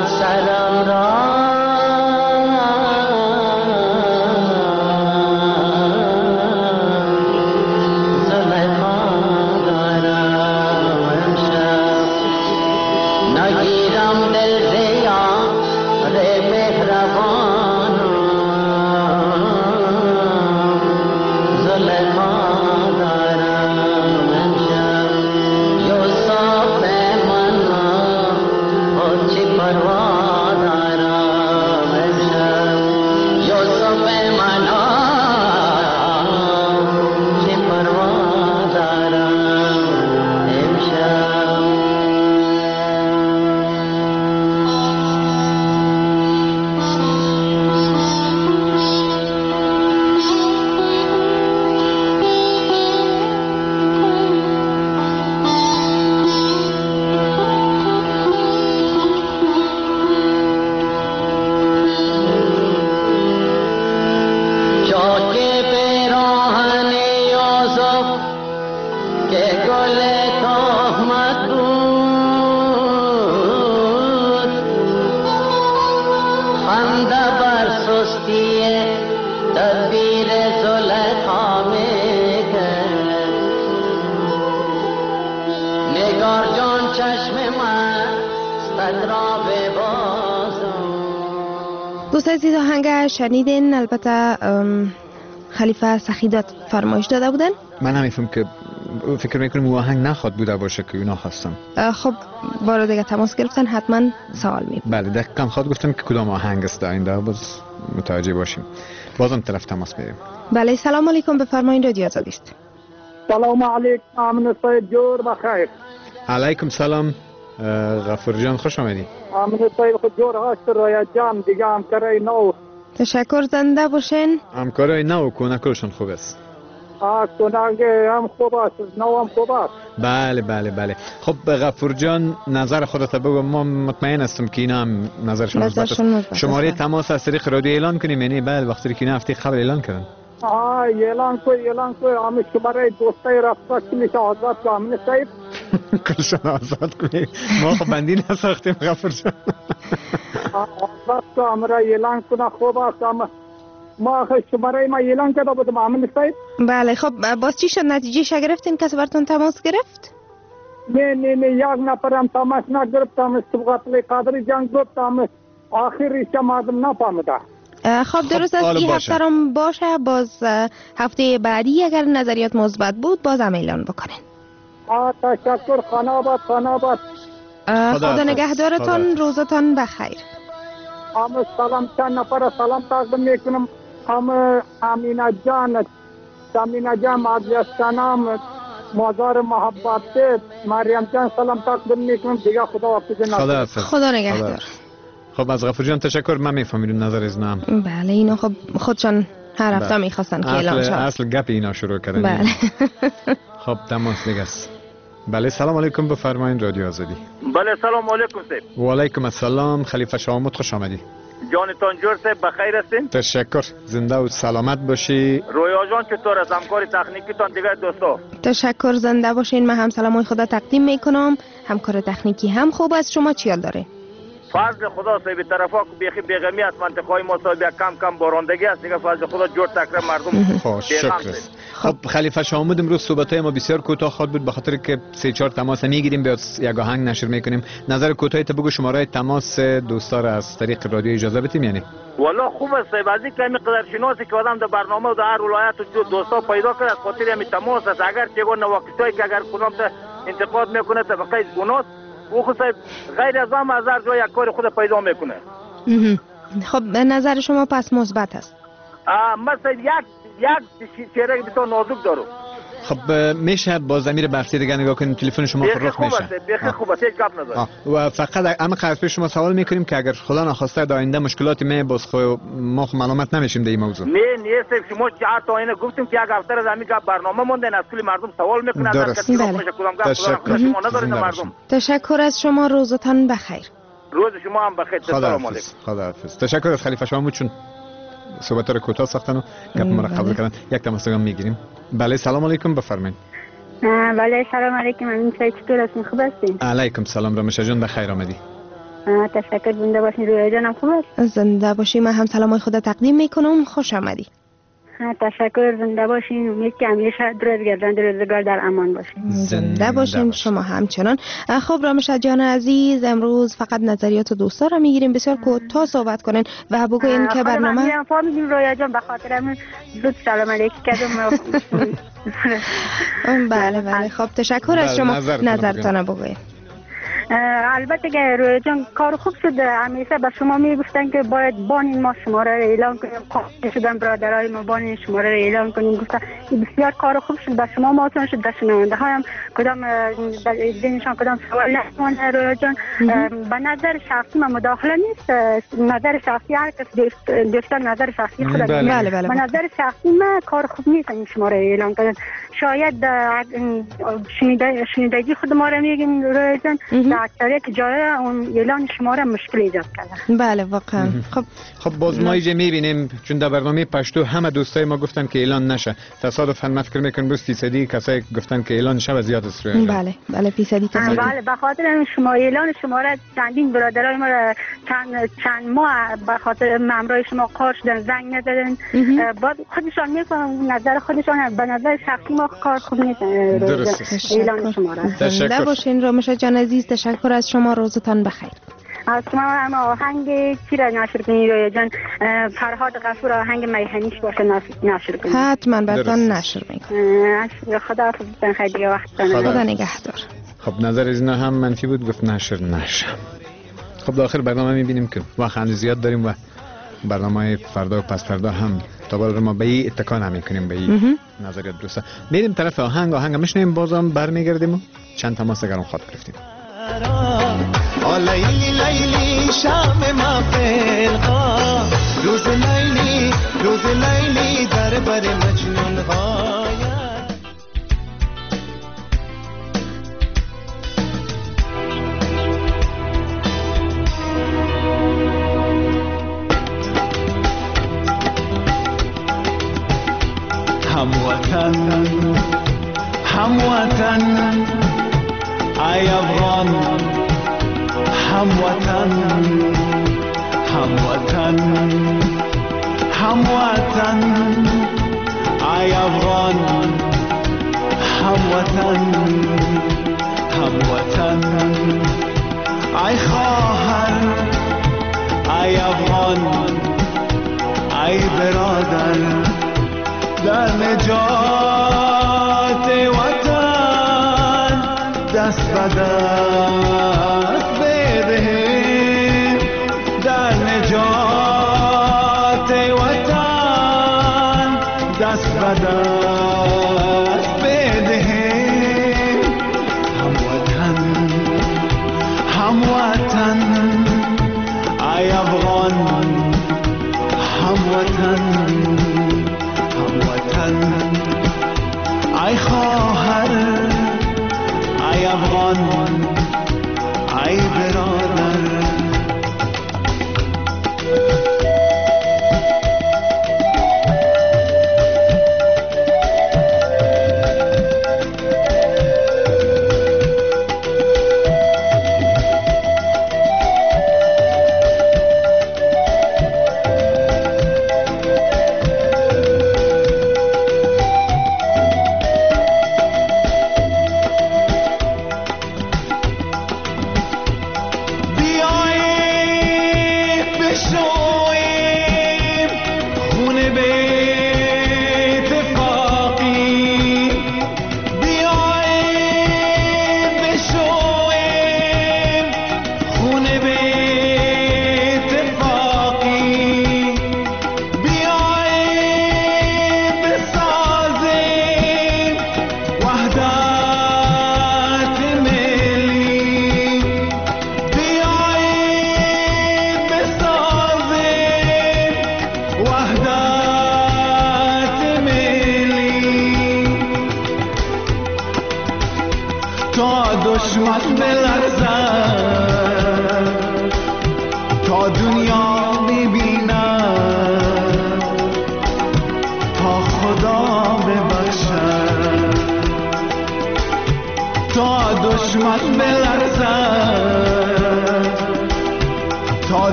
سرم را دوست عزیز آهنگ شنیدین. البته خلیفه سخیدات فرمایش داده بودن. من هم میفهم که فکر میکنم او آهنگ نخواد بوده باشه که اونا خواستم. خب بار دیگه تماس گرفتن حتما سوال میپرسن. بله دقیقاً خود گفتم که کدام آهنگ است آینده باز متوجه باشیم. بازم طرف تماس میگیریم. بله سلام علیکم، بفرمایید رادیو آزادی است. سلام علیکم امین صاحب جور بخیر. علیکم سلام غفور جان خوش آمدید. امین صاحب خود جور هست رویا جان دیگه همکاری نو. تشکر، زنده باشین. همکاری نو کونکشون خوب است. کننگ هم خوب است، نو هم خوب است. بله بله بله. خب غفور جان نظر خودت بگو، ما مطمئن هستم که اینا هم نظرشون مثبت است. شماره تماس از طریق رادیو اعلان کنیم، یعنی بعد وقتی که اینا هفته قبل اعلان کردن. اعلان کو همه شماره دوستای رفته کلیش آزاد کو امین صاحب. کلشان آزاد کنیم. ما خب بندی نساختیم غفور جان. آزاد کو امرا اعلان کنه خوب است. ما شماره ما اعلان کرده بودم امین صاحب. بله خب باز چی شد؟ نتیجه گرفتین؟ کسی براتون تماس گرفت؟ نه یک نفرم تماس نگرفتم. سبقت قادری جان گفتم آخرش مردم نفهمیده. خب درست است. این هفته هم باشه، باز هفته بعدی اگر نظریات مثبت بود باز هم اعلان بکنین. تشکر. خاناباد خدا نگهدارتان، روزتان بخیر. سلام چند نفر سلام تقدیم میکنم. امینه جان مادرستانم مزار محبت مریم جان سلام تقدیم میکنم دیگه. خدا حافظ. خدا نگهدار. خب از غفور جان تشکر. من میفهمیدم نظر از نام. بله اینا خب خودشان هر هفته میخواستن که اعلان شد. اصل گپ اینا شروع کردن. بله. خب تماس دیگه است. بله سلام علیکم، بفرمایید رادیو آزادی. بله سلام علیکم صاحب. و علیکم السلام. خلیفه شامت خوش آمدی. جانتان جور صاحب بخیر هستین؟ تشکر، زنده و سلامت باشی. رویا جان چطور است؟ همکاری تکنیکی تان دیگه دوستا؟ تشکر، زنده باشین. من هم سلامای خدا تقدیم میکنم. همکار تکنیکی هم خوب است. شما چی حال داره؟ فضل خدا صاحب طرفا بیخی بیغمی است. منطقه ما صاحب کم بارندگی است دیگه. فضل خدا جور تکرار مردم. شکر. خب خلیفه شامود امروز صحبت‌های ما بسیار کوتاه خواهد بود، به خاطر که 3-4 تماس میگیریم بعد یک آهنگ نشر میکنیم. نظر کوتاهی تو بگو، شماره تماس دوستا را از طریق رادیو اجازه بدیم یعنی؟ والله خوب است صاحب. از اینکه قدر شناسی که آدم در برنامه و در هر ولایت و دوستا پیدا کرد، خاطر همین تماس است. اگر چگونه نواکتایی که اگر کدام تا انتقاد میکنه تا بقید گناه او خود صاحب غیر از هم از هر جای یک کار خود پیدا میکنه. خب نظر شما پس مثبت است. مثلا یک چهره بسیار نازک دارم. خب میشه با ضمیر بحثی دیگه نگاه کنیم، تلفن شما فرخ میشه. بخیر خوب است، هیچ گپ نداره. و فقط اما قبل شما سوال میکنیم که اگر خدا نخواسته در آینده مشکلاتی باز ما معلومات نمیشیم در این موضوع. نه شما چهار تا اینه گفتیم که یک هفته از همین برنامه مونده، از کلی مردم سوال میکنن از کسی میشه کدام گپ شما ندارین مردم. تشکر از شما، روزتان بخیر. روز شما هم بخیر. سلام علیکم. خدا حافظ. تشکر از خلیفه شامو چون صحبت رو کوتاه ساختن و گپ ما را قبول کردن. یک تماس دیگه میگیریم. بله سلام علیکم، بفرمایید. بله سلام علیکم. امین صاحب چطور هستین؟ خوب هستین؟ علیکم سلام رامش جان، بخیر آمدی. تشکر. زنده باشین. رویا جانم خوب است؟ زنده باشی. من هم سلامای خود تقدیم میکنم. خوش آمدی. تشکر. زنده باشین. امید که همیشه دور از گردن روزگار در امان باشین. زنده باشین شما همچنان. خب رامشد جان عزیز، امروز فقط نظریات دوستا را میگیریم. بسیار کوتاه صحبت کنین و بگوین که برنامه من فهمیدیم رویا جان، به خاطر همین زود سلام علیک کردم. بله خب تشکر از شما. نظرتان بگوین. البته که رویا جان کار خوب شد. همیشه به شما میگفتن که باید بانین ما شماره را اعلان کنیم. خواهش شدن برادرای ما بانین شماره را اعلان کنیم. گفتن بسیار کار خوب شد. به شما ماتون شد. در شنونده هایم کدام دینشان کدام سوال نمونه رویا جان. به نظر شخصی من مداخله نیست. نظر شخصی هر کس دوستان نظر شخصی خود. بله. به نظر شخصی من کار خوب نیست این شماره اعلان کردن. شاید شنیدگی خود ما را میگیم رویا جان، در اکثریت جای اون اعلان شماره مشکل ایجاد کرده. بله واقعا. خب باز ما اینجا میبینیم چون در برنامه پشتو همه دوستای ما گفتن که اعلان نشه. تصادفاً من فکر میکنم روز فیصدی کسایی گفتن که اعلان شه زیاد است. بله فیصدی کسایی. بله به خاطر شما اعلان شماره چندین برادرای ما چند ماه به خاطر مامورای شما قار شدن، زنگ نزدن. بعد خودشان میفهمن نظر خودشان. به نظر شخصی ما کار خوب نیست اعلان شماره. تشکر باشین رامشد جان عزیز. تشکر از شما. روزتان بخیر. از شما هم آهنگ چی را نشر کنید رویا جان؟ فرهاد غفور آهنگ میهنیش باشه نشر کنید. حتما براتون نشر میکنم. خدا حافظتان. خیلی وقت خدا نگهدار. خب نظر از اینا هم منفی بود، گفت نشر نشه. خب داخل برنامه میبینیم که وقت خیلی زیاد داریم و برنامه فردا و پس فردا هم تا بالا ما به این اتکا نمیکنیم، به این نظریات دوستا. میریم طرف آهنگ میشنیم، بازم برمیگردیم و چند تماس گرم خاطر گرفتیم. لیلی لیلی شام محفل ها، روز لیلی در بر مجنون غایت. هموطن ای افغان، هموطن ای افغان، هموطن ای خواهر، ای افغان، ای برادر، در نجات وطن دست به دست بدهیم، در نجات وطن دست به دست بدهیم. هموطن ای افغان، هموطن ای خواهر، ای افغان، ای برادر.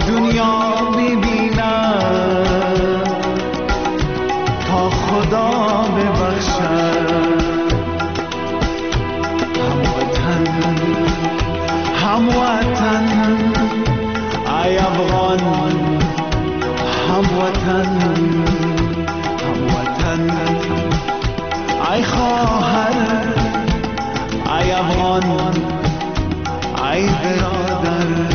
دنیا ببینم تا خدا ببخشد. هموطن ای افغان، هموطن هموطن ای خواهر، ای افغان ای برادر.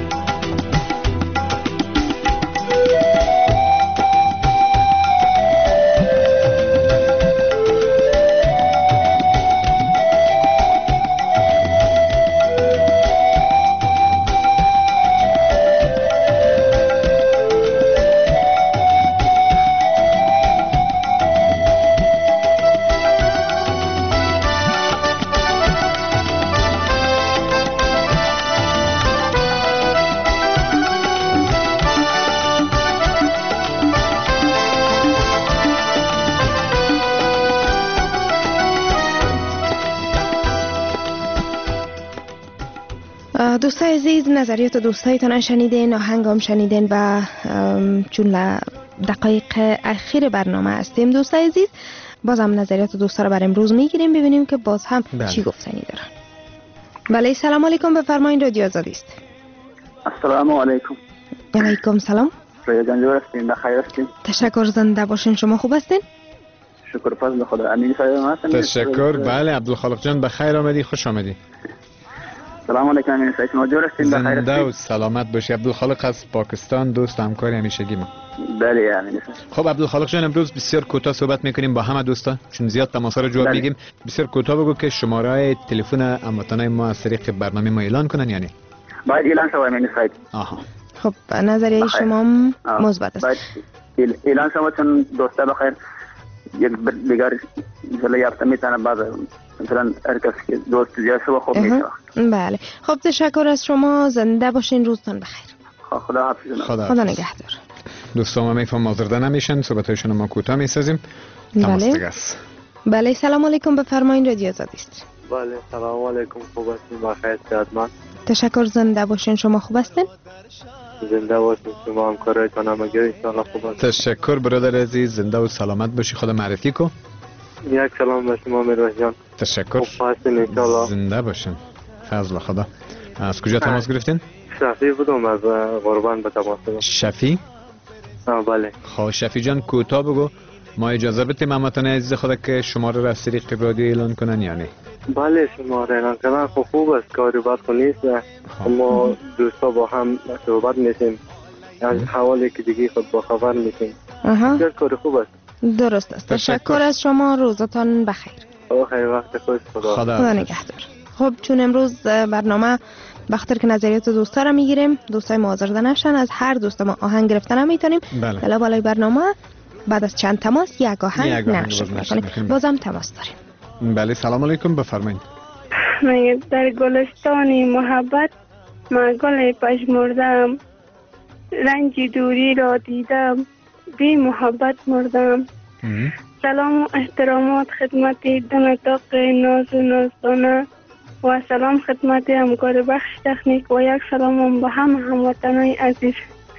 دوستای عزیز، نظریات دوستایتان شنیدین، آهنگام شنیدین و چون دقایق اخیر برنامه هستیم دوستای عزیز، بازم نظریات دوستا رو بر امروز میگیریم ببینیم که باز هم چی گفتنی دارن. بله سلام علیکم، بفرمایید رادیو آزادی است. السلام علیکم. علیکم سلام. رویا جان جور هستین؟ بخیر هستین؟ تشکر، زنده باشین. شما خوب هستین؟ شکر فضل خدا. امین صاحب هستین؟ تشکر. بله عبدالخالق جان بخیر آمدی، خوش آمدی. سلام علیکم امین صاحب، شما جور هستین؟ بخیر هستین؟ زنده و سلامت باشی. عبدالخالق از پاکستان، دوست همکار همیشگی ما. بله امین صاحب. خب عبدالخالق جان، امروز بسیار کوتاه صحبت میکنیم با همه دوستا چون زیاد تماسا رو جواب میگیم. بسیار کوتاه بگو که شماره تلفن هموطنان ما از طریق برنامه ما اعلان کنن یعنی؟ باید اعلان شود امین صاحب. آها. خب نظریه شما مثبت است. باید اعلان شود چون دوستا بخیر یک دیگر مثلا یافته میتونه بعد مثلا هر کس که دوست زیاد شو خوب میشه. بله خب تشکر از شما، زنده باشین، روزتون بخیر. خدا حافظ. خدا نگهدار. دوستان ما میفهم آزرده نمیشن، صحبتایشون ما کوتاه میسازیم. بله سلام علیکم، بفرمایید رادیو آزادی است. بله سلام علیکم، خوب هستین؟ بخیر صحتمند. تشکر، زنده باشین. شما خوب هستین؟ زنده باشین. شما همکارایتان هم اگر ان شاء الله خوب هستین. تشکر برادر عزیز، زنده و سلامت باشی. خدا معرفی کو. یک سلام به شما میروش جان. تشکر. خوب هستین ان شاء الله. زنده باشین. فضل خدا. از کجا تماس گرفتین؟ شفی بودم از قربان به تماس دادم. شفی؟ بله. خب شفی جان کوتاه بگو، ما اجازه بدیم هموطنان عزیز خدا که شماره را از طریق رادیو اعلان کنن یعنی؟ بله شماره اعلان کردن خوب است، کاری بد خو نیست. ما دوستا با هم صحبت میشیم از حوالی که دیگه خود با خبر میشیم. بسیار کار خوب است. درست است. تشکر از شما، روزتان بخیر. خیر وقت خوش. خدا نگهدار. خب چون امروز برنامه بخاطر که نظریات دوستا را میگیریم، دوستای ما آزرده نشن، از هر دوست ما آهنگ گرفتن هم میتونیم. بله. بالای برنامه بعد از چند تماس یک آهنگ نقش میکنیم. بازم تماس داریم. بله سلام علیکم، بفرمایید. من در گلستان محبت من گل پژمردم، رنج دوری را دیدم، بی محبت مردم. سلام و احترامات خدمت دو نطاق ناز و نازدانه و سلام خدمت همکار بخش تکنیک و یک سلام به هموطنان عزیز.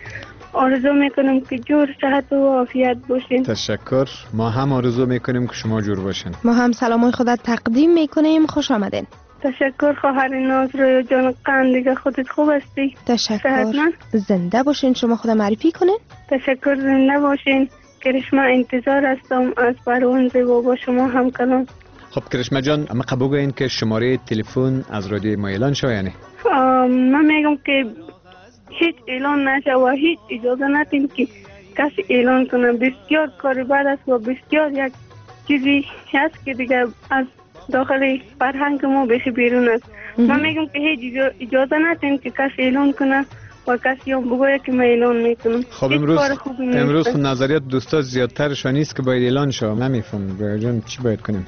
آرزو میکنم که جور، صحت و عافیت باشین. تشکر. ما هم آرزو میکنیم که شما جور باشین. ما هم سلامای خدا تقدیم میکنیم. خوش آمدین. تشکر خواهر ناز رویا جان قند، دیگه خودت خوب هستی؟ تشکر. زنده باشین. شما خدا معرفی کنین. تشکر، زنده باشین. کرشما انتظار هستم از پروانز و با شما هم کلام. خب کرشما جان، اما قبول این که شماره تلفن از رادیو ما اعلان شو یعنی؟ من میگم که هیچ اعلان نشه و هیچ اجازه ندیم که کسی اعلان کنه. بسیار کار بد است و بسیار یک چیزی هست که دیگه از داخل فرهنگ ما بشه بیرون است. من میگم که هیچ اجازه ندیم که کسی اعلان کنه و کسی هم بگوید که من اعلان میکنم. خب امروز نظریات دوستا زیادترشان نیست که باید اعلان شو. نمیفهم رویا جان چی باید کنیم؟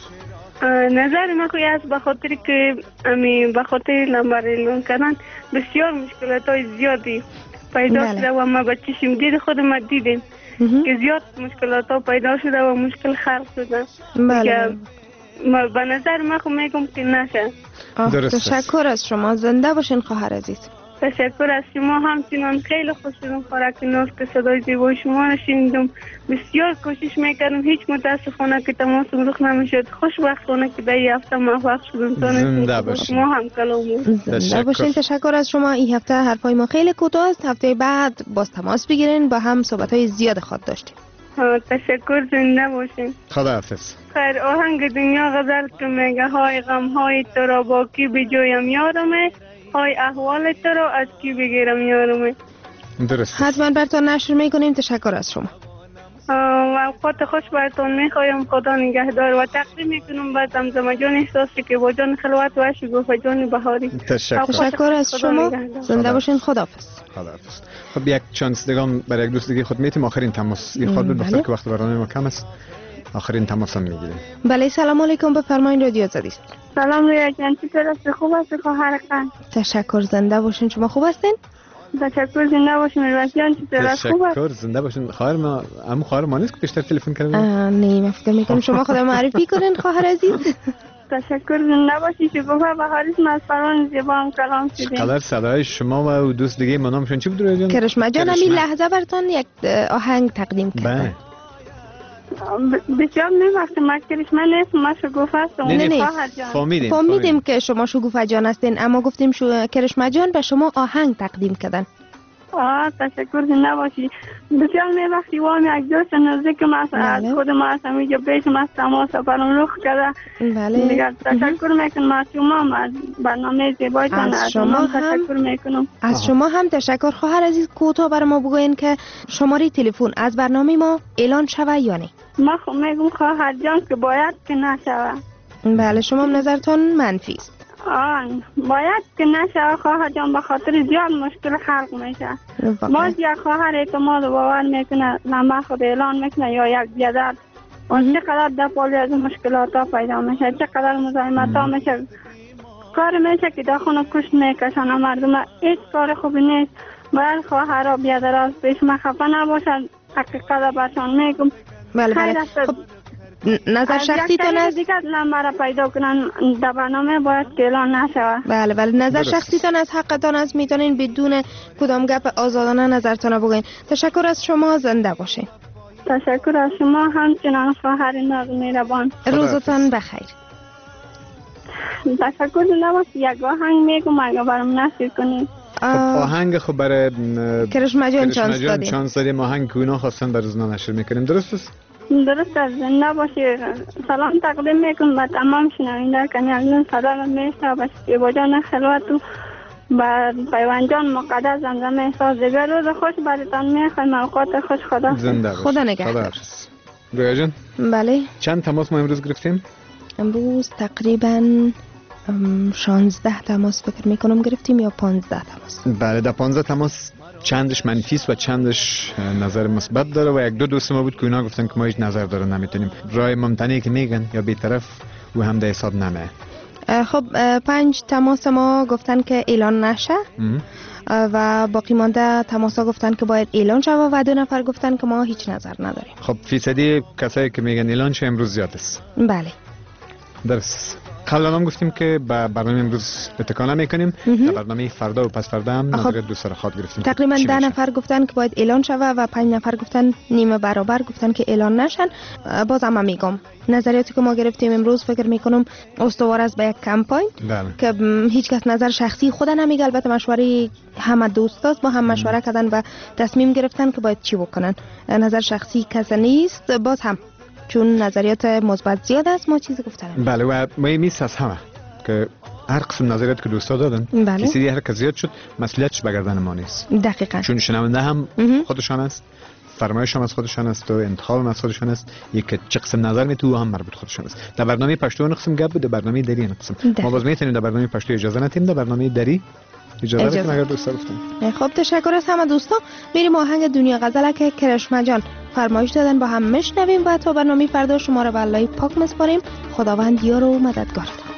نظر ما کوئی است بخاطر که به خاطر نمبر اعلان کردن بسیار مشکلات های زیادی پیدا شده و ما به چشم دید خود ما دیدیم که زیاد مشکلات ها پیدا شده و مشکل خلق شده. بله. به نظر ما خود میگم که نشه. تشکر از شما، زنده باشین خواهر عزیز. تشکر از شما. همچنان خیلی خوش شدم خوراک ناز که صدای زیبای شما را شنیدم. بسیار کوشش میکردم، هیچ متاسفانه که تماسم رخ نمیشد. خوشبختانه که در این هفته موفق شدم. زنده باشین. شما هم کلام زنده باشین. تشکر از شما. این هفته حرفای ما خیلی کوتاه است. هفته بعد باز تماس بگیرین، با هم صحبت‌های زیاد خود داشتیم. تشکر. زنده باشین. خداحافظ. خیر. آهنگ دنیا غزل که میگه های غم های تو را با کی بجویم یارمه، های احوال تو را از کی بگیرم یارمه. درست. حتما براتون نشر میکنیم. تشکر از شما. و اوقات خوش براتون میخوایم. خدا نگهدار. و تقدیم میکنم به زمزمه جان احساسی که با جان خلوت و شگوفه جان بهاری. تشکر از شما. زنده باشین. خداحافظ. خداحافظ. خب یک چانس دیگه برای یک دوست دیگه خود میتیم. آخرین تماس این خود بود بخاطر که وقت برنامه ما کم است. آخرین تماس هم میگیریم. بله. سلام علیکم. بفرمایید. رادیو آزادی. سلام رویا جان. چطور است؟ خوب است خواهر خان؟ تشکر. زنده باشین. شما خوب هستین؟ تشکر. زنده باشین. رویا جان چطور است؟ خوب است؟ تشکر. زنده باشین. خواهر ما هم خواهر ما نیست که بیشتر تلفن کرده؟ نه من فکر میکنم شما خودم معرفی کنین خواهر عزیز. تشکر. زنده باشی. شگوفه بهاری از فرمان زیبا هم کلام شدین. قدر صدای شما و دوست دیگه ما نامشون چی بود رویا جان؟ کرشمه جان. همین لحظه براتون یک آهنگ تقدیم کردم. بسیار می‌وقتی ما کرشمه نیست، ما شگوفه هستم. نه فهمیدیم که شما شگوفه جان هستین، اما گفتیم کرشمه جان به شما آهنگ تقدیم کردن. تشکر. زنده باشی. بسیار می‌وقتی وام یک دوست نزدیک ما از خود ما هستم اینجا پیش ما تماس برام رخ کرده. بله. تشکر میکنم از شما. از برنامه زیبایتان از شما تشکر میکنم. از شما هم تشکر. خواهر عزیز کوتاه برای ما بگوین که شماره تلفن از برنامه ما اعلان شوه یا نه؟ ما میگم خواهر جان که باید که نشوه. بله. شما منظرتون منفی است. باید که نشه خواهر جان، به خاطر زیاد مشکل خلق میشه. باز یک خواهر اعتماد و باور میکنه لما خود اعلان میکنه یا یک بیادر و چقدر دفاعی از مشکلات ها پیدا میشه، چقدر مزاحمت ها میشه، کار میشه که در خونه کشت میکشن مردم. هیچ کار خوبی نیست. باید خواهر و بیادر از پیش ما خفه نباشد. حقیقت برشان میگم. بله. خب نظر شخصی تان از دیگه نمبر پیدا کنن در برنامه باید که اعلان نشوه. بله. نظر شخصی تان از حقتان از میتونین بدون کدام گپ آزادانه نظرتان بگین. تشکر از شما. زنده باشین. تشکر از شما. همچنان خواهر ناز مهربان. روزتان بخیر. تشکر. زنده باشی. یک آهنگ میگم اگه برام نشر کنید. آهنگ خب برای کرشمه جان چانس دادیم. آهنگ که اونا خواستن بر روزنا نشر میکنیم. درست است؟ درست است. زنده باشی. سلام تقدیم میکنم به تمام شنونده کانال صدا میشنوه به شیبا جان خلوت و به پیوند جان مقدس زمزمه احساس. دیگر روز خوش براتون میخوایم. اوقات خوش. خدا نگهدار. رویا جان. بله. چند تماس ما امروز گرفتیم؟ امروز تقریبا 16 تماس فکر میکنم گرفتیم یا 15 تماس. بله. در 15 تماس چندش منفی است و چندش نظر مثبت داره و یک دو دوست ما بود که اونا گفتن که ما هیچ نظر داره نمیتونیم. رای ممتنعی که میگن یا بی‌طرف و هم در حساب نمه. خب 5 تماس ما گفتن که اعلان نشه و باقی مانده تماسا گفتن که باید اعلان شوه و 2 نفر گفتن که ما هیچ نظر نداریم. خب فیصدی کسایی که میگن اعلان شه امروز زیاد است. بله. درست. قبلا هم گفتیم که با برنامه امروز اتکا نمی‌کنیم. در برنامه فردا و پس فردا هم نظر دوست را خواهد گرفتیم. تقریبا 10 نفر گفتن که باید اعلان شوه و 5 نفر گفتن نیمه برابر گفتن که اعلان نشن. بازم میگم نظریاتی که ما گرفتیم امروز فکر میکنم استوار است به یک کمپاین که هیچ کس نظر شخصی خود نمیگه. البته مشوره همه دوستاست با هم مشوره کردن و تصمیم گرفتن که باید چی بکنن. نظر شخصی کس نیست. باز هم چون نظریات مثبت زیاد است ما چیزی گفتن. بله. و ما میس از همه که هر قسم نظریات که دوستا دادن کسی هر که زیاد شد مسئولیتش به گردن ما نیست. دقیقاً. چون شنونده هم خودشان است، فرمایش هم از خودشان است و انتخاب هم از خودشان است. یک چه قسم نظر می تو هم مربوط خودشان است. در برنامه پشتو قسم گپ بود، در برنامه دری قسم ما باز میتونیم در برنامه پشتو اجازه ندیم، در برنامه دری اجازه بدیم اگر دوستا گفتن. خب تشکر از همه دوستا. میریم آهنگ دنیا غزل که کرشمه جان فرمایش دادن با هم میشنویم و تا برنامه فردا شما را به الله پاک میسپاریم. خداوند یار و مددگار.